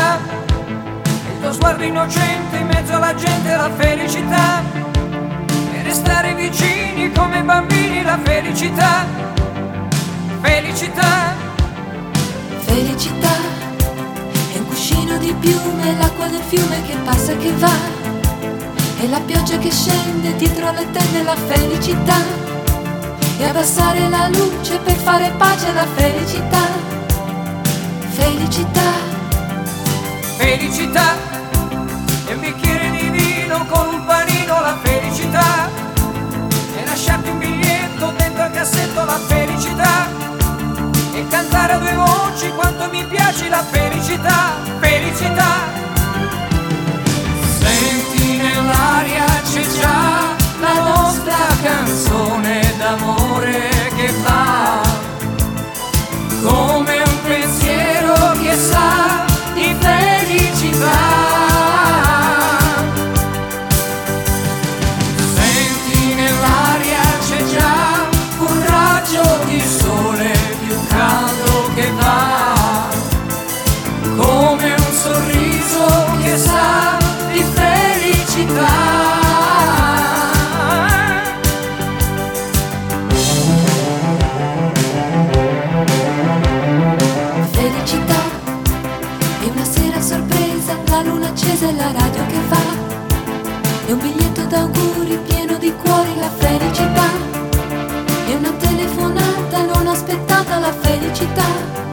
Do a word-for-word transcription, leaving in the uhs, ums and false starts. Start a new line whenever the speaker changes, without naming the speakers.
felicità, il tuo sguardo innocente in mezzo alla gente, la felicità, e restare vicini come bambini, la felicità, felicità.
Felicità è un cuscino di piume, l'acqua del fiume che passa e che va, e la pioggia che scende dietro le tende, la felicità, e abbassare la luce per fare pace, la felicità, felicità.
Felicità è un bicchiere di vino con un panino, la felicità, e lasciarti un biglietto dentro al cassetto, la felicità, e cantare a due voci quanto mi piace, la felicità, felicità. Senti nell'aria c'è già la nostra canzone d'amore che va, come un pensiero che sa di felicità. Senti nell'aria c'è già un raggio di sole più caldo che va, come un sorriso che sa di felicità.
Felicità è una sera a sorpresa, la luna accesa e la radio che va, è un biglietto d'auguri pieno di cuori, la felicità, è una telefonata non aspettata, la felicità,